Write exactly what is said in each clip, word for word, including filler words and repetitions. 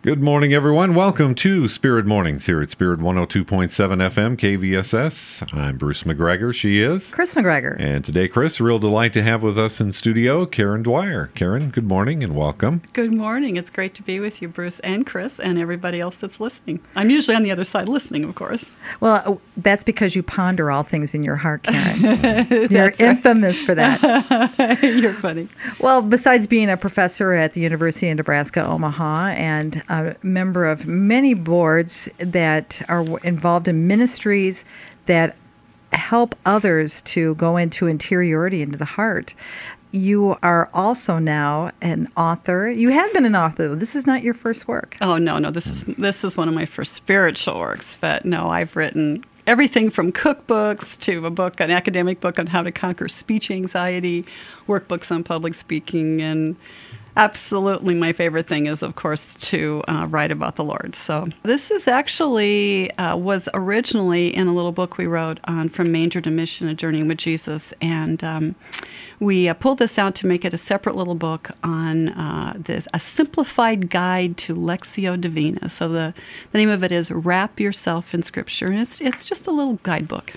Good morning, everyone. Welcome to Spirit Mornings here at Spirit one oh two point seven F M K V S S. I'm Bruce McGregor. She is Chris McGregor. And today, Chris, a real delight to have with us in studio Karen Dwyer. Karen, good morning and welcome. Good morning. It's great to be with you, Bruce and Chris, and everybody else that's listening. I'm usually on the other side listening, of course. Well, that's because you ponder all things in your heart, Karen. You're infamous for that. You're funny. Well, besides being a professor at the University of Nebraska, Omaha, and a member of many boards that are involved in ministries that help others to go into interiority, into the heart, you are also now an author. You have been an author. This is not your first work. Oh, no, no. This is this is one of my first spiritual works. But no, I've written everything from cookbooks to a book, an academic book on how to conquer speech anxiety, workbooks on public speaking, and absolutely my favorite thing is, of course, to uh, write about the Lord. So this is actually, uh, was originally in a little book we wrote on From Manger to Mission, A Journey with Jesus. And um, we uh, pulled this out to make it a separate little book on uh, this, a simplified guide to Lectio Divina. So the, the name of it is Wrap Yourself in Scripture. And it's, it's just a little guidebook.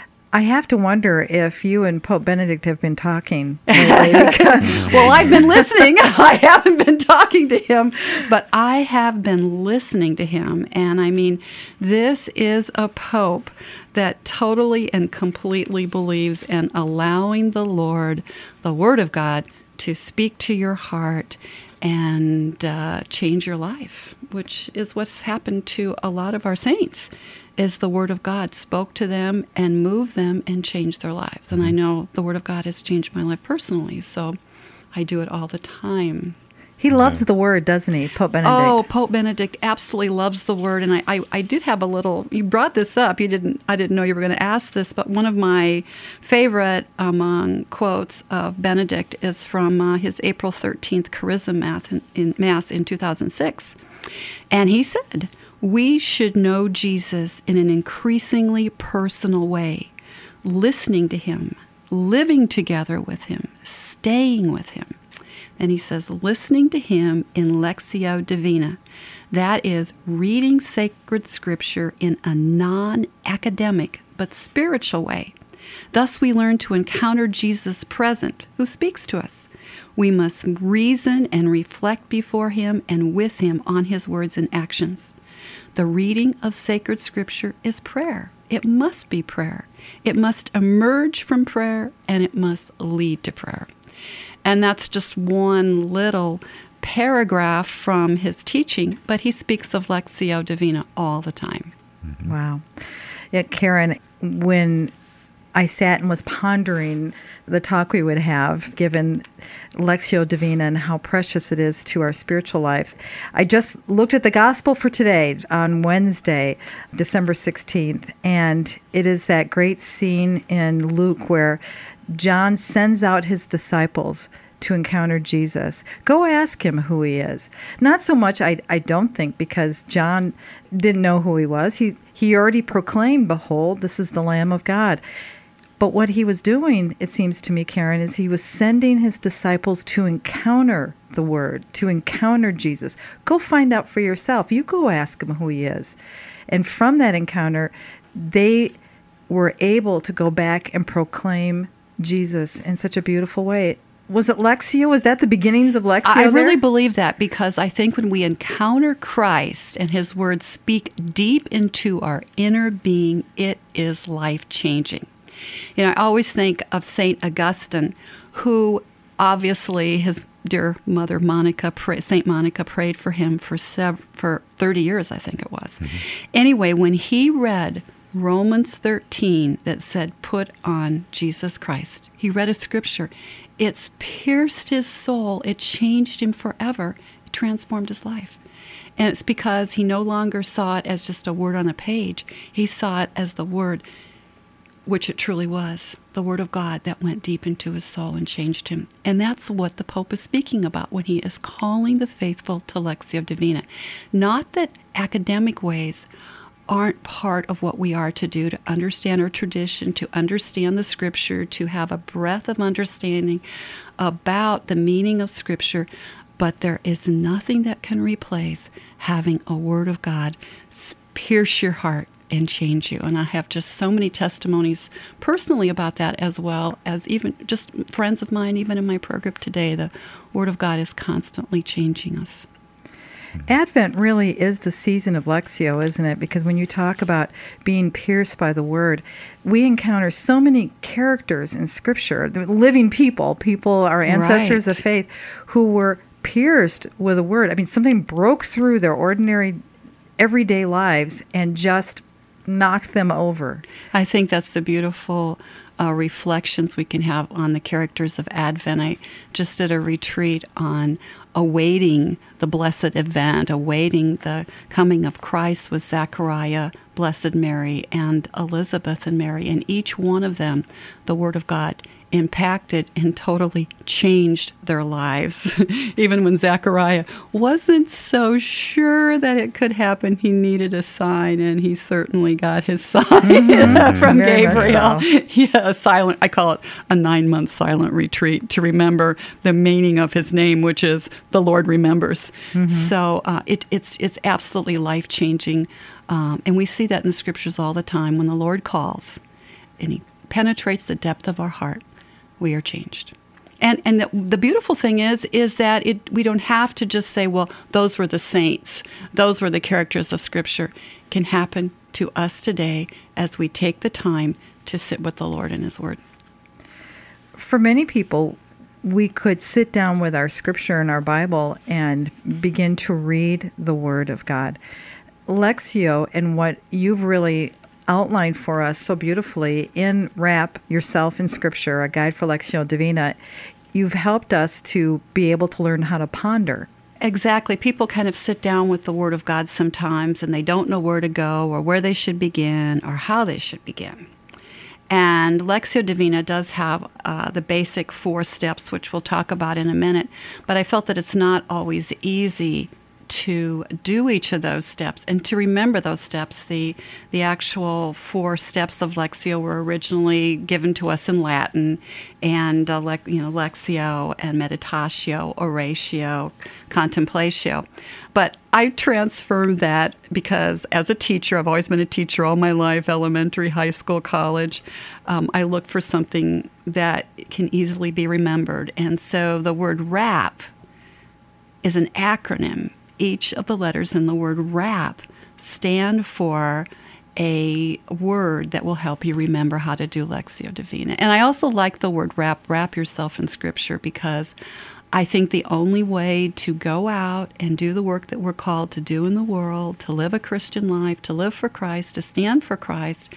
I have to wonder if you and Pope Benedict have been talking lately because well, I've been listening. I haven't been talking to him, but I have been listening to him. And I mean, this is a pope that totally and completely believes in allowing the Lord, the Word of God, to speak to your heart and uh, change your life, which is what's happened to a lot of our saints, is the Word of God spoke to them and moved them and changed their lives. And I know the Word of God has changed my life personally, so I do it all the time. He loves the Word, doesn't he, Pope Benedict? Oh, Pope Benedict absolutely loves the Word. And I, I, I did have a little, you brought this up, you didn't, I didn't know you were going to ask this, but one of my favorite among quotes of Benedict is from uh, his April thirteenth Charism Mass in, in, Mass in two thousand six. And he said, "We should know Jesus in an increasingly personal way, listening to him, living together with him, staying with him." And he says, listening to him in Lectio Divina. That is reading sacred scripture in a non-academic but spiritual way. Thus we learn to encounter Jesus present, who speaks to us. We must reason and reflect before him and with him on his words and actions. The reading of sacred scripture is prayer. It must be prayer. It must emerge from prayer, and it must lead to prayer. And that's just one little paragraph from his teaching, but he speaks of Lectio Divina all the time. Mm-hmm. Wow. Yeah, Karen, when I sat and was pondering the talk we would have, given Lectio Divina and how precious it is to our spiritual lives, I just looked at the gospel for today on Wednesday, December sixteenth, and it is that great scene in Luke where John sends out his disciples to encounter Jesus. Go ask him who he is. Not so much, I, I don't think, because John didn't know who he was. He, he already proclaimed, "Behold, this is the Lamb of God." But what he was doing, it seems to me, Karen, is he was sending his disciples to encounter the Word, to encounter Jesus. Go find out for yourself. You go ask him who he is. And from that encounter, they were able to go back and proclaim Jesus in such a beautiful way. Was it Lectio? Was that the beginnings of Lectio? I really there? believe that, because I think when we encounter Christ and his words speak deep into our inner being, it is life-changing. You know, I always think of Saint Augustine, who obviously his dear mother Monica, Saint Monica, prayed for him for sev- for thirty years, I think it was. Mm-hmm. Anyway, when he read Romans thirteen that said, "Put on Jesus Christ," he read a scripture. It's pierced his soul. It changed him forever. It transformed his life. And it's because he no longer saw it as just a word on a page. He saw it as the word, which it truly was, the Word of God that went deep into his soul and changed him. And that's what the Pope is speaking about when he is calling the faithful to Lectio Divina. Not that academic ways aren't part of what we are to do, to understand our tradition, to understand the Scripture, to have a breadth of understanding about the meaning of Scripture. but there is nothing that can replace having a word of God pierce your heart and change you. And I have just so many testimonies personally about that, as well as even just friends of mine, even in my prayer group today. The Word of God is constantly changing us. Advent really is the season of Lectio, isn't it? Because when you talk about being pierced by the Word, we encounter so many characters in Scripture, living people, people, our ancestors Right. of faith, who were pierced with a Word. I mean, something broke through their ordinary, everyday lives and just knocked them over. I think that's the beautiful uh, reflections we can have on the characters of Advent. I just did a retreat on awaiting the blessed event, awaiting the coming of Christ with Zechariah, Blessed Mary, and Elizabeth and Mary. And each one of them, the Word of God impacted and totally changed their lives. Even when Zechariah wasn't so sure that it could happen, he needed a sign, and he certainly got his sign mm-hmm. from Very Gabriel. So. Yeah, a silent, I call it a nine-month silent retreat to remember the meaning of his name, which is the Lord remembers. Mm-hmm. So uh, it, it's, it's absolutely life-changing. Um, and we see that in the Scriptures all the time. When the Lord calls and he penetrates the depth of our heart, we are changed. And and the, the beautiful thing is is that it we don't have to just say, well, those were the saints, those were the characters of Scripture. It can happen to us today as we take the time to sit with the Lord in His Word. For many people, we could sit down with our Scripture and our Bible and begin to read the Word of God. Lectio, and what you've really outlined for us so beautifully in Wrap Yourself in Scripture, a guide for Lectio Divina, you've helped us to be able to learn how to ponder. Exactly. People kind of sit down with the Word of God sometimes, and they don't know where to go or where they should begin or how they should begin. And Lectio Divina does have uh, the basic four steps, which we'll talk about in a minute, but I felt that it's not always easy to do each of those steps and to remember those steps. The the actual four steps of Lectio were originally given to us in Latin, and uh, le- you know, Lectio and Meditatio, Oratio, Contemplatio. But I transformed that because as a teacher, I've always been a teacher all my life, elementary, high school, college. Um, I look for something that can easily be remembered. And so the word wrap is an acronym. Each of the letters in the word wrap stand for a word that will help you remember how to do Lectio Divina. And I also like the word wrap, wrap yourself in Scripture, because I think the only way to go out and do the work that we're called to do in the world, to live a Christian life, to live for Christ, to stand for Christ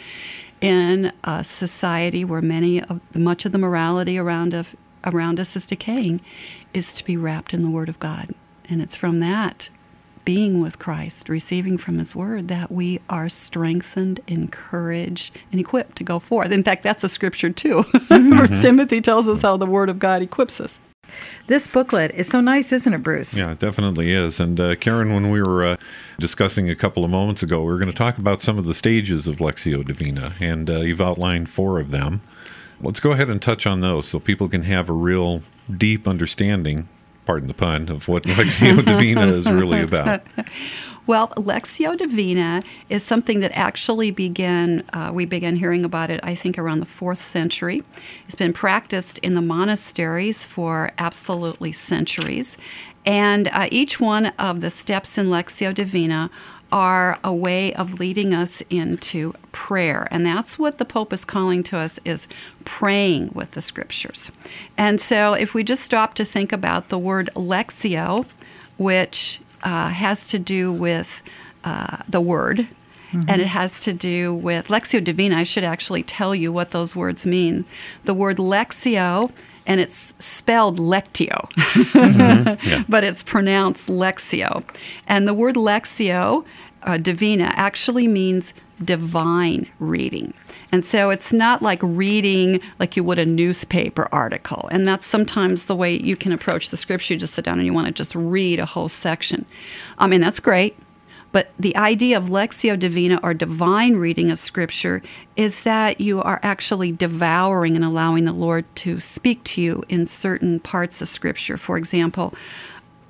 in a society where many of much of the morality around of, around us is decaying, is to be wrapped in the Word of God. And it's from that, being with Christ, receiving from His Word, that we are strengthened, encouraged, and equipped to go forth. In fact, that's a Scripture too. Mm-hmm. First Timothy tells us how the Word of God equips us. This booklet is so nice, isn't it, Bruce? Yeah, it definitely is. And uh, Karen, when we were uh, discussing a couple of moments ago, we were going to talk about some of the stages of Lectio Divina, and uh, you've outlined four of them. Let's go ahead and touch on those so people can have a real deep understanding, pardon the pun, of what Lectio Divina is really about. Well, Lectio Divina is something that actually began, uh, we began hearing about it, I think, around the fourth century. It's been practiced in the monasteries for absolutely centuries. And uh, each one of the steps in Lectio Divina are a way of leading us into prayer. And that's what the Pope is calling to us, is praying with the Scriptures. And so if we just stop to think about the word Lectio, which uh, has to do with uh, the Word, mm-hmm. and it has to do with Lectio Divina. I should actually tell you what those words mean. The word Lectio, and it's spelled Lectio, mm-hmm. yeah. but it's pronounced Lectio. And the word Lectio uh, Divina actually means divine reading. And so it's not like reading like you would a newspaper article. And that's sometimes the way you can approach the Scripture. You just sit down and you want to just read a whole section. I mean, that's great. But the idea of Lectio Divina, or divine reading of Scripture, is that you are actually devouring and allowing the Lord to speak to you in certain parts of Scripture. For example,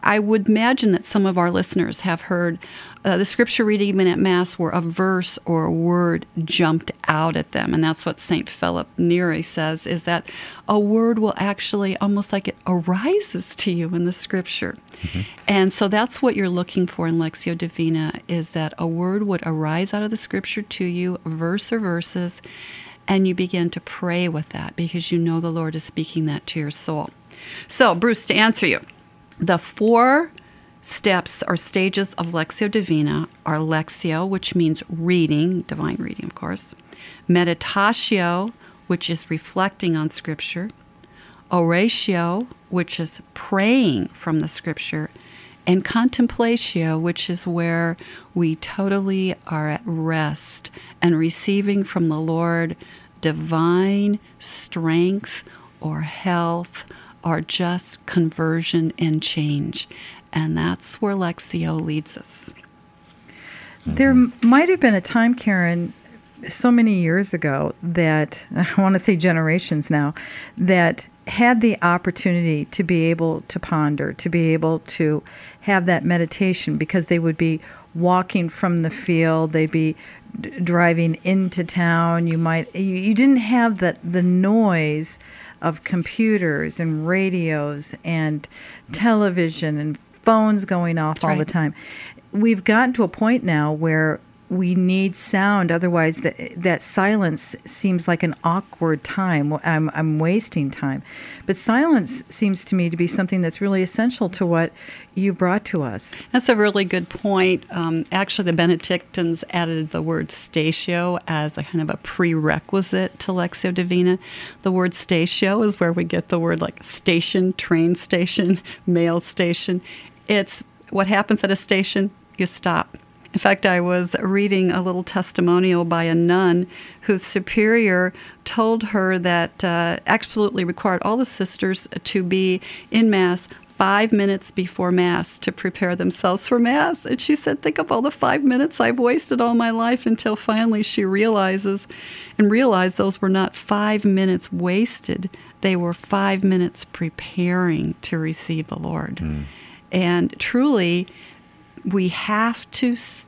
I would imagine that some of our listeners have heard uh, the scripture reading even at Mass where a verse or a word jumped out at them. And that's what Saint Philip Neri says, is that a word will actually, almost like it arises to you in the scripture. Mm-hmm. And so that's what you're looking for in Lectio Divina, is that a word would arise out of the scripture to you, a verse or verses, and you begin to pray with that because you know the Lord is speaking that to your soul. So, Bruce, to answer you, the four steps or stages of Lectio Divina are Lectio, which means reading, divine reading, of course, Meditatio, which is reflecting on Scripture, Oratio, which is praying from the Scripture, and Contemplatio, which is where we totally are at rest and receiving from the Lord divine strength or health or just conversion and change. And that's where Lectio leads us. There might have been a time, Karen, so many years ago that, I want to say generations now, that had the opportunity to be able to ponder, to be able to have that meditation, because they would be walking from the field, they'd be d- driving into town. You might you, you didn't have the the noise of computers and radios and television and phones going off That's all right. the time. We've gotten to a point now where we need sound, otherwise that that silence seems like an awkward time. I'm I'm wasting time. But silence seems to me to be something that's really essential to what you brought to us. That's a really good point. Um, actually, the Benedictines added the word statio as a kind of a prerequisite to Lectio Divina. The word statio is where we get the word like station, train station, mail station. It's what happens at a station, you stop. In fact, I was reading a little testimonial by a nun whose superior told her that uh, absolutely required all the sisters to be in Mass five minutes before Mass to prepare themselves for Mass. And she said, think of all the five minutes I've wasted all my life, until finally she realizes and realized those were not five minutes wasted. They were five minutes preparing to receive the Lord. Mm. And truly, we have to s-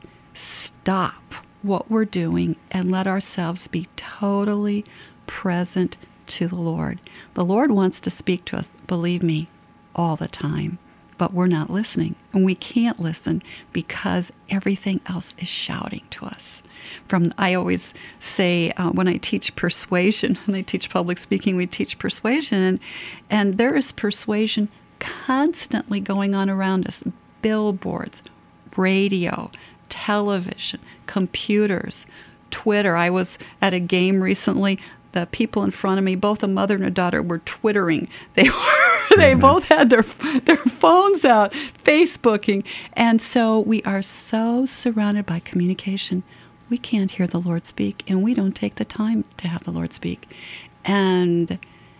stop what we're doing and let ourselves be totally present to the Lord. The Lord wants to speak to us, believe me, all the time, but we're not listening. And we can't listen because everything else is shouting to us. From I always say uh, when I teach persuasion, when I teach public speaking, we teach persuasion, and, and there is persuasion constantly going on around us. Billboards, radio, television, computers, Twitter. I was at a game recently. The people in front of me, both a mother and a daughter, were twittering. They were, they mm-hmm. both had their their phones out, Facebooking. And so we are so surrounded by communication, we can't hear the Lord speak, and we don't take the time to have the Lord speak. And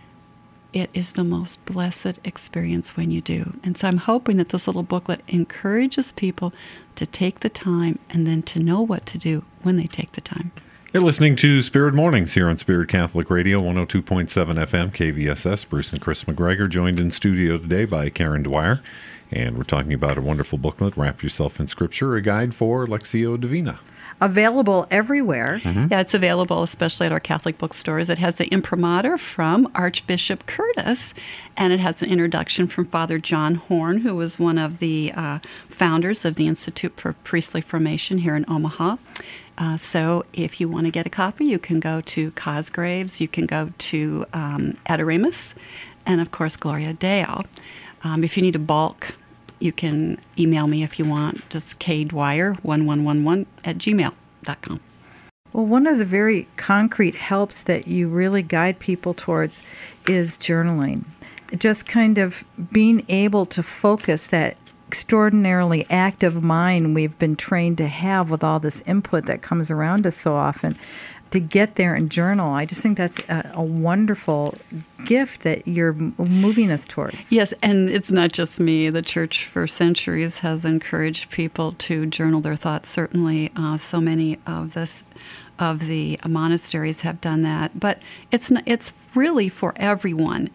it is the most blessed experience when you do. And so I'm hoping that this little booklet encourages people to take the time and then to know what to do when they take the time. You're listening to Spirit Mornings here on Spirit Catholic Radio, one oh two point seven F M, K V S S. Bruce and Chris McGregor, joined in studio today by Karen Dwyer. And we're talking about a wonderful booklet, Wrap Yourself in Scripture, a guide for Lectio Divina. Available everywhere. Mm-hmm. Yeah, it's available, especially at our Catholic bookstores. It has the imprimatur from Archbishop Curtis, and it has an introduction from Father John Horn, who was one of the uh, founders of the Institute for Priestly Formation here in Omaha. Uh, so if you want to get a copy, you can go to Cosgraves, you can go to um, Adoremus, and of course Gloria Deo. Um, if you need a bulk, you can email me if you want, just kdwyer one one one one at gmail dot com. Well, one of the very concrete helps that you really guide people towards is journaling. Just kind of being able to focus that extraordinarily active mind we've been trained to have with all this input that comes around us so often, to get there and journal. I just think that's a, a wonderful gift that you're moving us towards. Yes, and it's not just me. The Church for centuries has encouraged people to journal their thoughts. Certainly, uh, so many of this of the monasteries have done that. But it's not, it's really for everyone.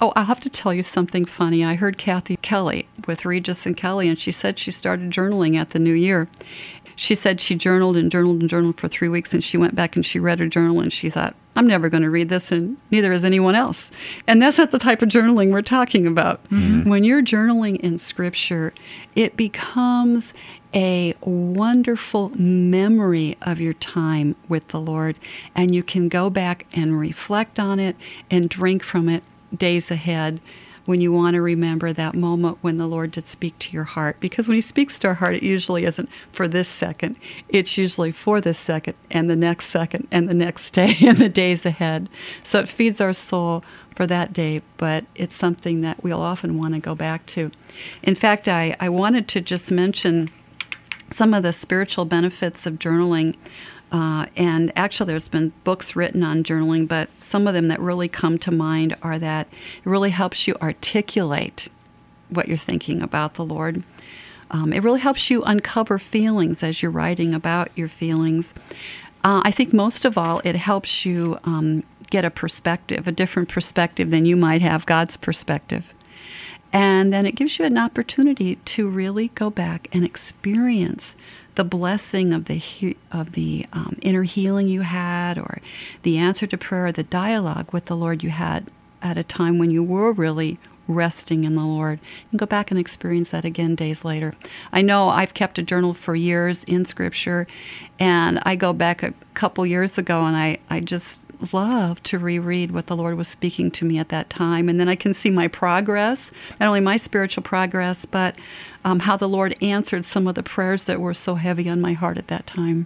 Oh, I'll have to tell you something funny. I heard Kathy Kelly with Regis and Kelly, and she said she started journaling at the new year. She said she journaled and journaled and journaled for three weeks, and she went back and she read her journal, and she thought, I'm never going to read this, and neither is anyone else. And that's not the type of journaling we're talking about. Mm-hmm. When you're journaling in Scripture, it becomes a wonderful memory of your time with the Lord, and you can go back and reflect on it and drink from it days ahead when you want to remember that moment when the Lord did speak to your heart. Because when He speaks to our heart, it usually isn't for this second. It's usually for this second and the next second and the next day and the days ahead. So it feeds our soul for that day, but it's something that we'll often want to go back to. In fact, I, I wanted to just mention some of the spiritual benefits of journaling. Uh, and actually, there's been books written on journaling, but some of them that really come to mind are that it really helps you articulate what you're thinking about the Lord. Um, it really helps you uncover feelings as you're writing about your feelings. Uh, I think most of all, it helps you um, get a perspective, a different perspective than you might have, God's perspective. And then it gives you an opportunity to really go back and experience the blessing of the he- of the um, inner healing you had, or the answer to prayer, the dialogue with the Lord you had at a time when you were really resting in the Lord, and go back and experience that again days later. I know I've kept a journal for years in Scripture, and I go back a couple years ago, and I, I just love to reread what the Lord was speaking to me at that time. And then I can see my progress, not only my spiritual progress, but um, how the Lord answered some of the prayers that were so heavy on my heart at that time.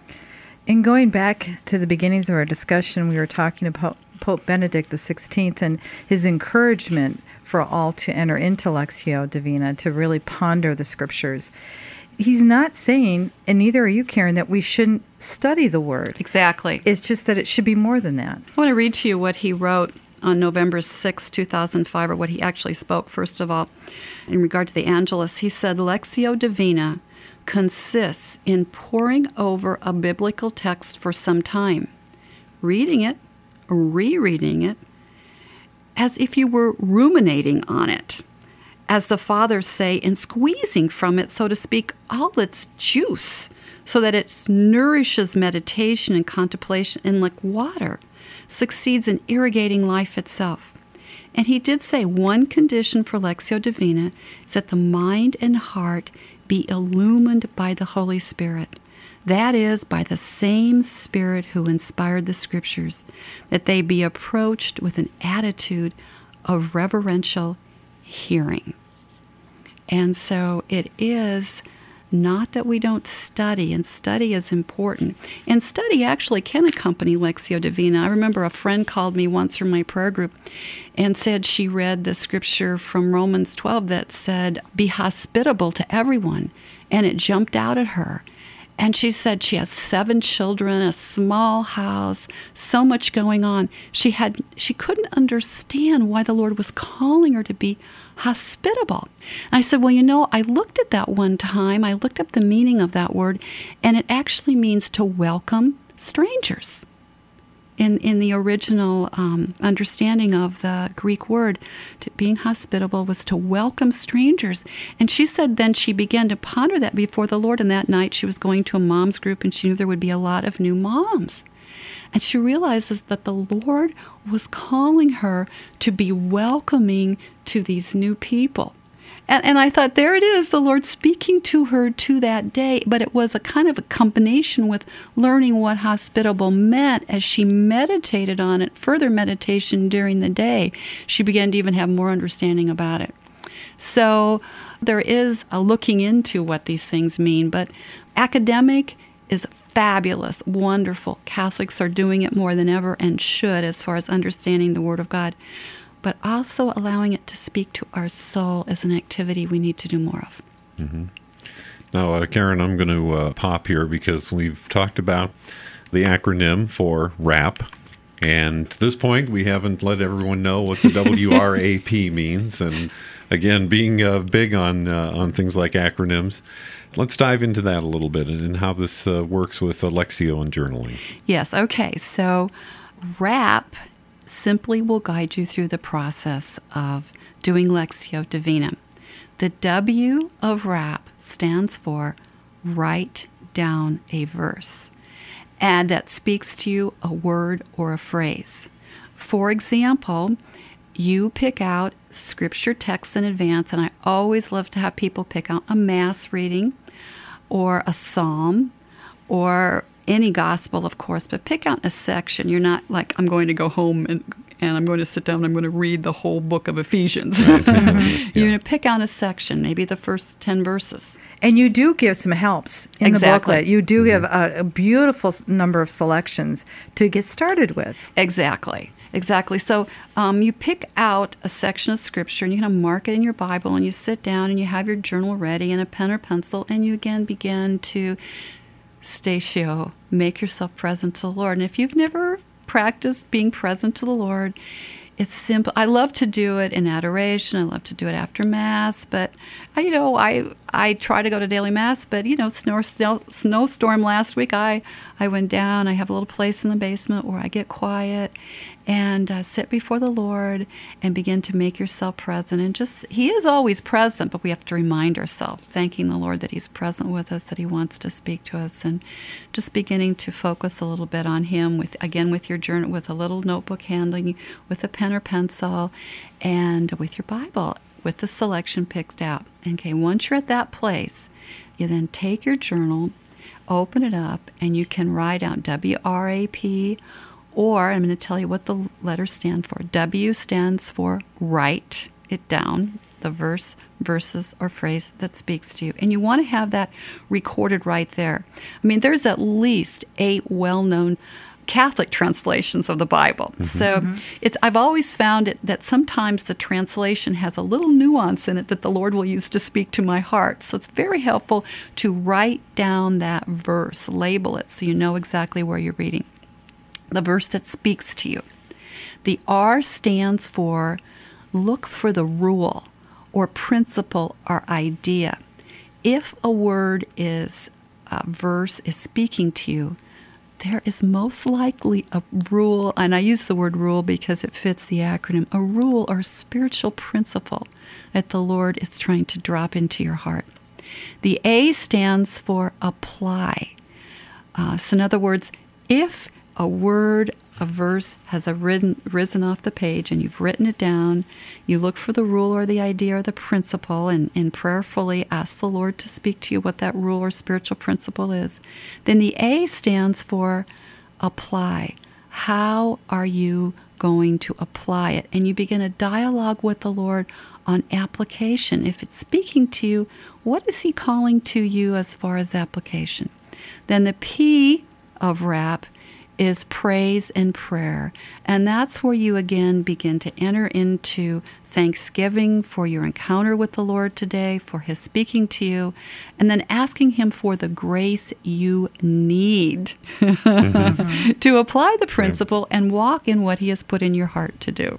In going back to the beginnings of our discussion, we were talking about Pope Benedict the sixteenth and his encouragement for all to enter into Lectio Divina, to really ponder the Scriptures. He's not saying, and neither are you, Karen, that we shouldn't study the Word. Exactly. It's just that it should be more than that. I want to read to you what he wrote on November sixth, two thousand five, or what he actually spoke, first of all, in regard to the Angelus. He said, Lectio Divina consists in poring over a biblical text for some time, reading it, rereading it, as if you were ruminating on it, as the fathers say, and squeezing from it, so to speak, all its juice, so that it nourishes meditation and contemplation, and like water, succeeds in irrigating life itself. And he did say one condition for Lectio Divina is that the mind and heart be illumined by the Holy Spirit. That is, by the same Spirit who inspired the Scriptures, that they be approached with an attitude of reverential hearing. And so it is not that we don't study, and study is important. And study actually can accompany Lectio Divina. I remember a friend called me once from my prayer group and said she read the scripture from Romans twelve that said, be hospitable to everyone. And it jumped out at her. And she said she has seven children, a small house, so much going on. She had she couldn't understand why the Lord was calling her to be hospitable. And I said, well, you know, I looked at that one time. I looked up the meaning of that word, and it actually means to welcome strangers. In in the original um, understanding of the Greek word, to being hospitable was to welcome strangers. And she said then she began to ponder that before the Lord, and that night she was going to a mom's group, and she knew there would be a lot of new moms. And she realizes that the Lord was calling her to be welcoming to these new people. And, and I thought, there it is, the Lord speaking to her to that day. But it was a kind of a combination with learning what hospitable meant as she meditated on it, further meditation during the day. She began to even have more understanding about it. So there is a looking into what these things mean. But academic is fabulous, wonderful. Catholics are doing it more than ever and should, as far as understanding the Word of God. But also allowing it to speak to our soul is an activity we need to do more of. Mm-hmm. Now, uh, Karen, I'm going to uh, pop here because we've talked about the acronym for RAP. And to this point, we haven't let everyone know what the W R A P means. And again, being uh, big on uh, on things like acronyms, let's dive into that a little bit and how this uh, works with Lectio and journaling. Yes, okay. So RAP simply will guide you through the process of doing Lectio Divina. The W of RAP stands for write down a verse, and that speaks to you a word or a phrase. For example, you pick out scripture texts in advance, and I always love to have people pick out a mass reading or a psalm or any gospel, of course, but pick out a section. You're not like, I'm going to go home and and I'm going to sit down and I'm going to read the whole book of Ephesians. You're Yeah. going to pick out a section, maybe the first ten verses. And you do give some helps in Exactly. the booklet. You do give a, a beautiful s- number of selections to get started with. Exactly. Exactly. So um, you pick out a section of scripture and you kind of mark it in your Bible, and you sit down and you have your journal ready and a pen or pencil, and you again begin to statio, make yourself present to the Lord. And if you've never practiced being present to the Lord, it's simple. I love to do it in adoration. I love to do it after Mass. But, I, you know, I I try to go to daily Mass. But, you know, snow, snow, snowstorm last week, I, I went down. I have a little place in the basement where I get quiet and uh, sit before the Lord and begin to make yourself present. And just, He is always present, but we have to remind ourselves, thanking the Lord that He's present with us, that He wants to speak to us, and just beginning to focus a little bit on Him, with again, with your journal, with a little notebook handling, with a pen or pencil, and with your Bible, with the selection picked out. Okay, once you're at that place, you then take your journal, open it up, and you can write out W R A P, or I'm going to tell you what the letters stand for. W stands for write it down, the verse, verses, or phrase that speaks to you. And you want to have that recorded right there. I mean, there's at least eight well-known Catholic translations of the Bible. Mm-hmm. So mm-hmm. it's I've always found it that sometimes the translation has a little nuance in it that the Lord will use to speak to my heart. So it's very helpful to write down that verse, label it so you know exactly where you're reading. The verse that speaks to you. The R stands for look for the rule or principle or idea. If a word is, a verse is speaking to you, there is most likely a rule, and I use the word rule because it fits the acronym, a rule or spiritual principle that the Lord is trying to drop into your heart. The A stands for apply. Uh, so in other words, if a word, a verse has a risen, risen off the page and you've written it down, you look for the rule or the idea or the principle and, and prayerfully ask the Lord to speak to you what that rule or spiritual principle is. Then the A stands for apply. How are you going to apply it? And you begin a dialogue with the Lord on application. If it's speaking to you, what is He calling to you as far as application? Then the P of RAP is praise and prayer. And that's where you again begin to enter into thanksgiving for your encounter with the Lord today, for His speaking to you, and then asking Him for the grace you need mm-hmm. to apply the principle and walk in what He has put in your heart to do.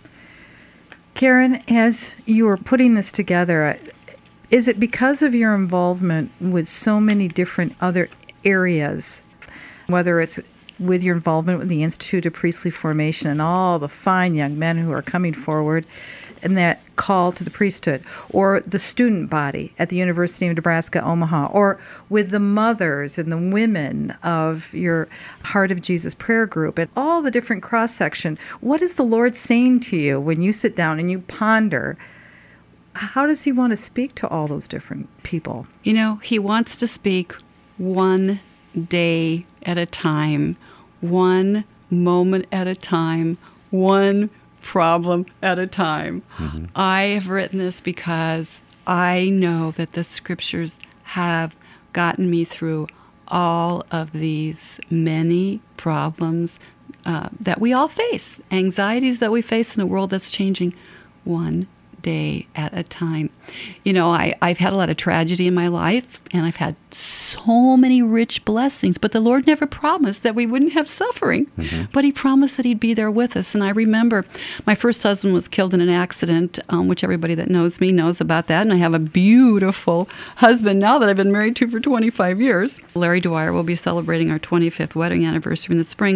Karen, as you were putting this together, is it because of your involvement with so many different other areas, whether it's with your involvement with the Institute of Priestly Formation and all the fine young men who are coming forward and that call to the priesthood, or the student body at the University of Nebraska, Omaha, or with the mothers and the women of your Heart of Jesus prayer group, and all the different cross-section, what is the Lord saying to you when you sit down and you ponder? How does He want to speak to all those different people? You know, He wants to speak one day at a time, one moment at a time, one problem at a time. Mm-hmm. I have written this because I know that the scriptures have gotten me through all of these many problems uh, that we all face, anxieties that we face in a world that's changing one day at a time. You know, I, I've had a lot of tragedy in my life, and I've had so many rich blessings, but the Lord never promised that we wouldn't have suffering, mm-hmm. but He promised that He'd be there with us. And I remember my first husband was killed in an accident, um, which everybody that knows me knows about that, and I have a beautiful husband now that I've been married to for twenty-five years. Larry Dwyer will be celebrating our twenty-fifth wedding anniversary in the spring, but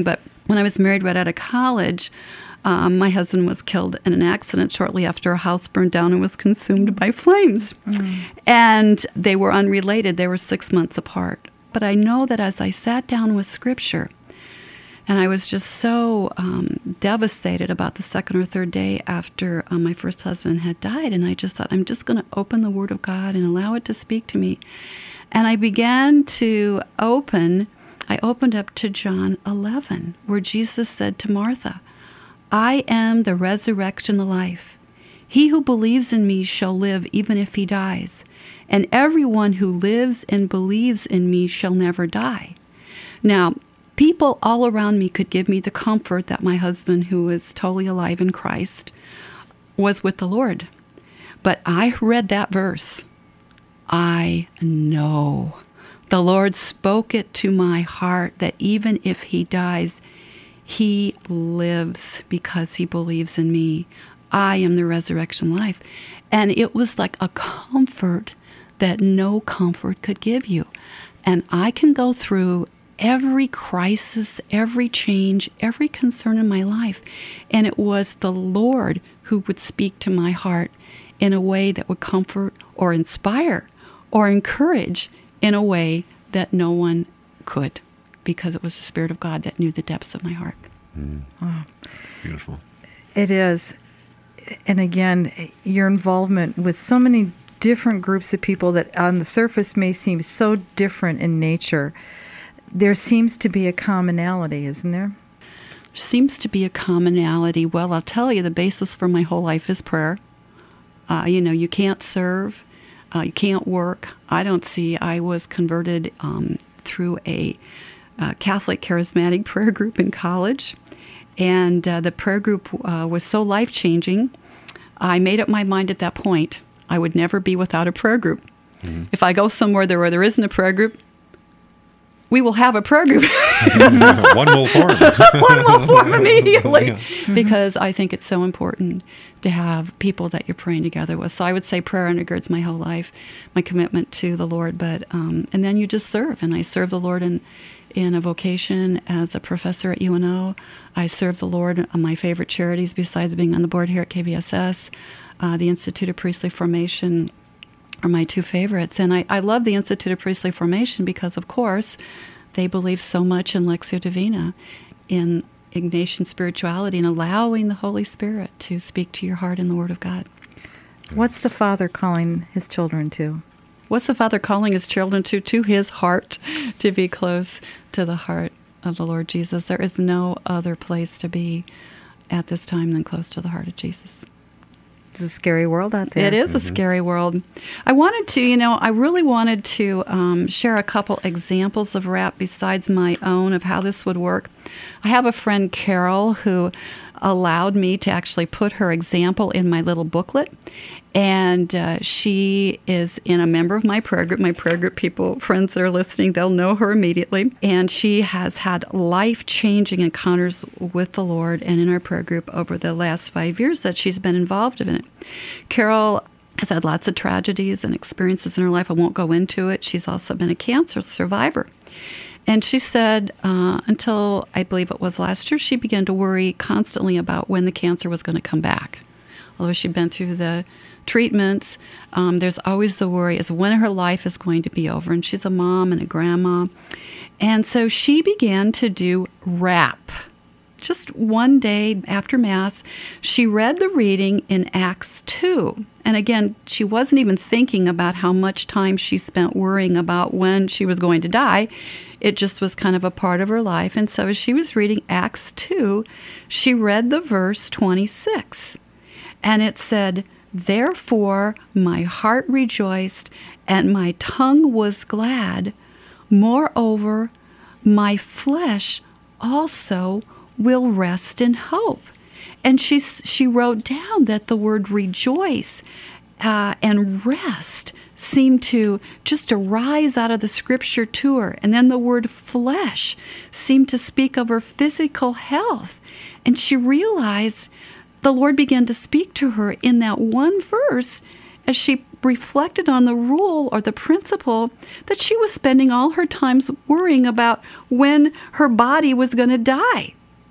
when I was married right out of college, um, my husband was killed in an accident shortly after a house burned down and was consumed by flames. Mm. And they were unrelated. They were six months apart. But I know that as I sat down with Scripture, and I was just so um, devastated about the second or third day after uh, my first husband had died. And I just thought, I'm just going to open the Word of God and allow it to speak to me. And I began to open, I opened up to John eleven, where Jesus said to Martha, I am the resurrection, the life. He who believes in me shall live even if he dies. And everyone who lives and believes in me shall never die. Now, people all around me could give me the comfort that my husband, who was totally alive in Christ, was with the Lord. But I read that verse. I know. The Lord spoke it to my heart that even if he dies, he lives because he believes in me. I am the resurrection life. And it was like a comfort that no comfort could give you. And I can go through every crisis, every change, every concern in my life. And it was the Lord who would speak to my heart in a way that would comfort or inspire or encourage in a way that no one could, because it was the Spirit of God that knew the depths of my heart. Mm. Wow. Beautiful. It is. And again, your involvement with so many different groups of people that on the surface may seem so different in nature, there seems to be a commonality, isn't there? Seems to be a commonality. Well, I'll tell you, the basis for my whole life is prayer. Uh, you know, you can't serve, uh, you can't work. I don't see, I was converted um, through a uh, Catholic charismatic prayer group in college. And uh, the prayer group uh, was so life-changing, I made up my mind at that point I would never be without a prayer group. Mm-hmm. If I go somewhere there where there isn't a prayer group, we will have a prayer group. One will form. One will form immediately. Yeah. Because I think it's so important to have people that you're praying together with. So I would say prayer undergirds my whole life, my commitment to the Lord. But um, and then you just serve. And I serve the Lord in, in a vocation as a professor at U N O. I serve the Lord on my favorite charities besides being on the board here at K V S S. Uh, the Institute of Priestly Formation are my two favorites. And I, I love the Institute of Priestly Formation because, of course, they believe so much in Lectio Divina, in Ignatian spirituality, and allowing the Holy Spirit to speak to your heart in the Word of God. What's the Father calling his children to? What's the Father calling his children to? To his heart, to be close to the heart of the Lord Jesus. There is no other place to be at this time than close to the heart of Jesus. It's a scary world out there. It is mm-hmm. a scary world. I wanted to, you know, I really wanted to um, share a couple examples of rap besides my own of how this would work. I have a friend, Carol, who allowed me to actually put her example in my little booklet. And uh, she is in a member of my prayer group. My prayer group people, friends that are listening, they'll know her immediately. And she has had life-changing encounters with the Lord and in our prayer group over the last five years that she's been involved in it. Carol has had lots of tragedies and experiences in her life. I won't go into it. She's also been a cancer survivor. And she said uh, until I believe it was last year, she began to worry constantly about when the cancer was going to come back. Although she'd been through the treatments, um, there's always the worry as when her life is going to be over. And she's a mom and a grandma. And so she began to do rap. Just one day after Mass, she read the reading in Acts two. And again, she wasn't even thinking about how much time she spent worrying about when she was going to die. It just was kind of a part of her life. And so as she was reading Acts two, she read the verse twenty-six. And it said, "Therefore my heart rejoiced, and my tongue was glad. Moreover, my flesh also will rest in hope." And she she wrote down that the word rejoice uh, and rest seemed to just arise out of the scripture to her. And then the word flesh seemed to speak of her physical health. And she realized the Lord began to speak to her in that one verse as she reflected on the rule or the principle that she was spending all her times worrying about when her body was going to die.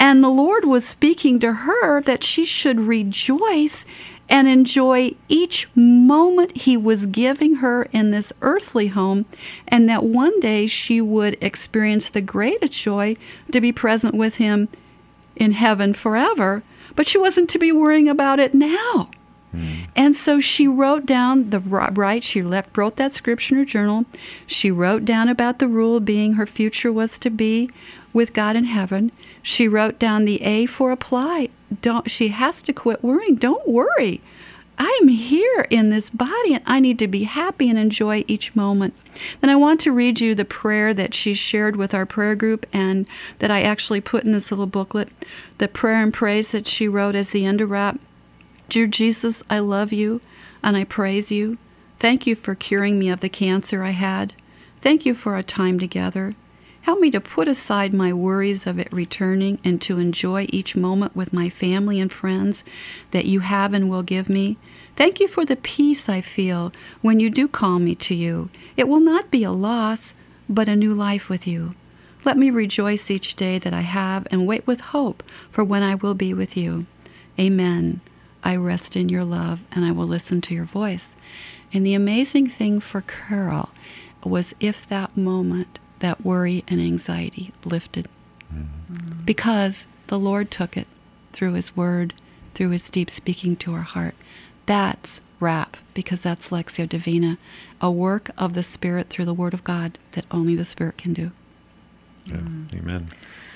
And the Lord was speaking to her that she should rejoice and enjoy each moment he was giving her in this earthly home, and that one day she would experience the greatest joy to be present with him in heaven forever. But she wasn't to be worrying about it now. Mm. And so she wrote down the right, she left, wrote that scripture in her journal. She wrote down about the rule being her future was to be with God in heaven. She wrote down the A for apply. Don't, she has to quit worrying. Don't worry. I am here in this body, and I need to be happy and enjoy each moment. Then I want to read you the prayer that she shared with our prayer group and that I actually put in this little booklet. The prayer and praise that she wrote as the end of wrap. Dear Jesus, I love you and I praise you. Thank you for curing me of the cancer I had. Thank you for our time together. Help me to put aside my worries of it returning and to enjoy each moment with my family and friends that you have and will give me. Thank you for the peace I feel when you do call me to you. It will not be a loss, but a new life with you. Let me rejoice each day that I have and wait with hope for when I will be with you. Amen. I rest in your love and I will listen to your voice. And the amazing thing for Carol was if that moment, that worry and anxiety lifted. Mm-hmm. Because the Lord took it through his word, through his deep speaking to our heart. That's wrap, because that's Lectio Divina, a work of the Spirit through the word of God that only the Spirit can do. Yeah. Mm. Amen.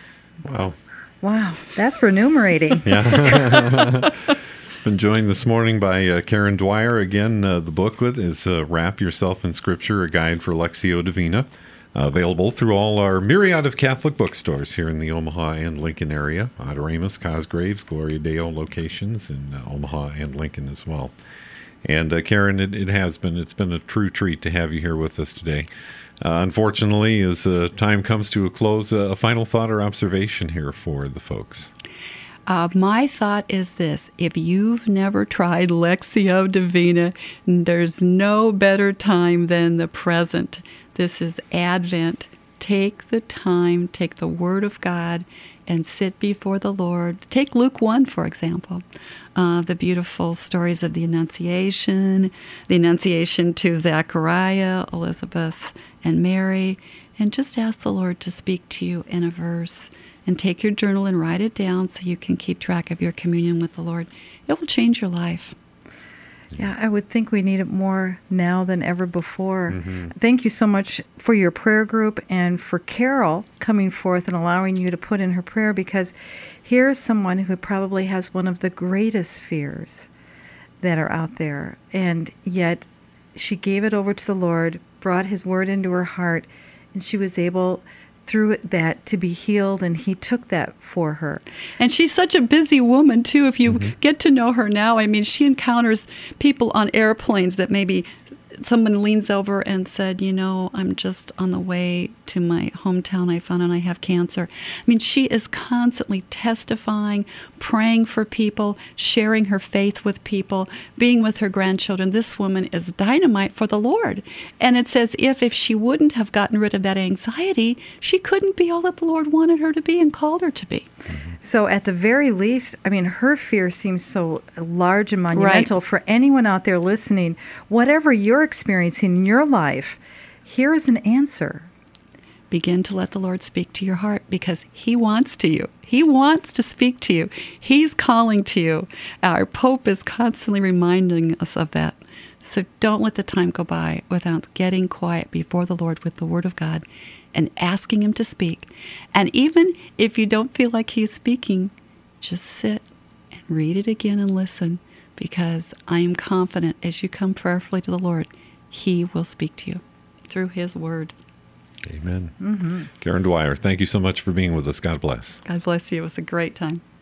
Wow. Wow, that's remunerating. Yeah. Been joined this morning by uh, Karen Dwyer. Again, uh, the booklet is uh, Wrap Yourself in Scripture, a guide for Lectio Divina. Uh, available through all our myriad of Catholic bookstores here in the Omaha and Lincoln area. Adoramus, Cosgraves, Gloria Deo locations in uh, Omaha and Lincoln as well. And uh, Karen, it, it has been, it's been a true treat to have you here with us today. Uh, unfortunately, as uh, time comes to a close, uh, a final thought or observation here for the folks. Uh, my thought is this: if you've never tried Lectio Divina, there's no better time than the present. This is Advent. Take the time, take the Word of God, and sit before the Lord. Take Luke one, for example, uh, the beautiful stories of the Annunciation, the Annunciation to Zechariah, Elizabeth, and Mary, and just ask the Lord to speak to you in a verse. And take your journal and write it down so you can keep track of your communion with the Lord. It will change your life. Yeah, I would think we need it more now than ever before. Mm-hmm. Thank you so much for your prayer group and for Carol coming forth and allowing you to put in her prayer, because here's someone who probably has one of the greatest fears that are out there. And yet she gave it over to the Lord, brought his word into her heart, and she was able through that to be healed, and he took that for her. And she's such a busy woman too. If you mm-hmm. get to know her now, I mean, she encounters people on airplanes that maybe someone leans over and said, you know, I'm just on the way to my hometown. I found out I have cancer. I mean, she is constantly testifying, praying for people, sharing her faith with people, being with her grandchildren. This woman is dynamite for the Lord. And it's as if if she wouldn't have gotten rid of that anxiety, she couldn't be all that the Lord wanted her to be and called her to be. So at the very least, I mean, her fear seems so large and monumental. Right. For anyone out there listening, whatever you're experiencing in your life, here is an answer. Begin to let the Lord speak to your heart, because he wants to you. He wants to speak to you. He's calling to you. Our Pope is constantly reminding us of that. So don't let the time go by without getting quiet before the Lord with the Word of God and asking him to speak. And even if you don't feel like he's speaking, just sit and read it again and listen, because I am confident as you come prayerfully to the Lord, he will speak to you through his word. Amen. Mm-hmm. Karen Dwyer, thank you so much for being with us. God bless. God bless you. It was a great time.